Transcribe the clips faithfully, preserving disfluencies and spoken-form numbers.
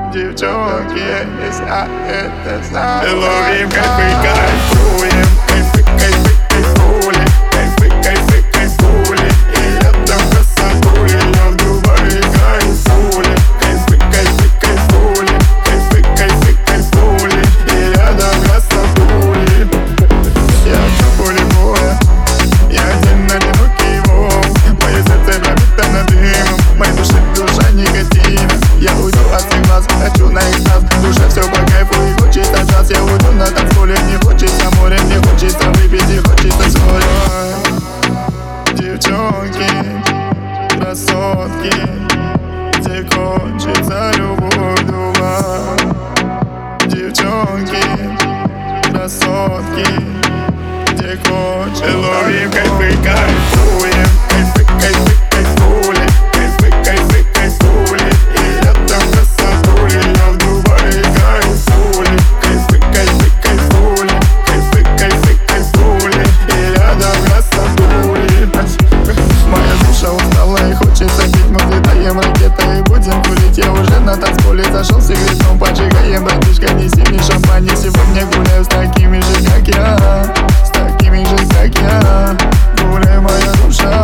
девчонки, если я это знаю. Ловим кайфы, кайфуем, кайфы, кайфы, кайфули, кайфы, кайфы, кайфули. И летом красотули, я в Дубае кайфули, кайфы, кайфы, кайфули, кайфы, кайфы, кайфули. И рядом красотули. Я в поле боя, я один одинокий волк. Мое сердце пропитано дымом, в моей душе душа негатива. Я уйду от всех глаз, хочу на экстаз. В душе все по кайфу и хочется джаз. Я уйду на танцполе, мне хочется море, мне хочется выпить и хочется свое. Девчонки, красотки, где кончится любовь дума. Девчонки, красотки, где кончится. Ловим кайфы, кайфуем, кайфы, кайфы, кайфули, кайфы, кайфы, кайфули. И летом красотули, я в Дубае кайфули, кайфы, кайфы, кайфули, кайфы, кайфы, кайфули. И рядом красотули. Моя душа устала и хочется пить. Мы взлетаем ракетой и будем курить. Я уже на танцполе зашел с сигаретом, поджигаем, братишка, неси мне шампань. Я сегодня гуляю с такими же, как я, с такими же, как я. Гуляй, моя душа.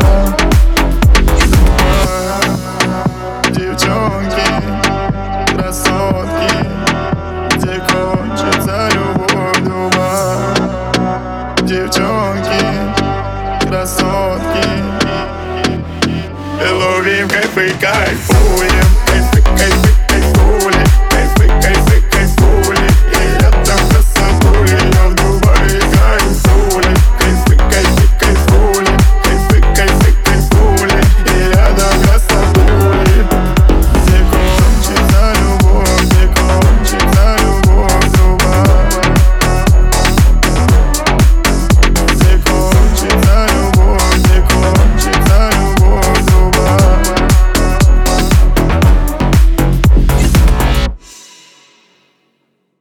Девчонки, красотки, где кончится любовь дума. Девчонки, красотки, ловим кайфы, кайфуем, кайфы, кайфы, кайфули, кайфы, кайфы,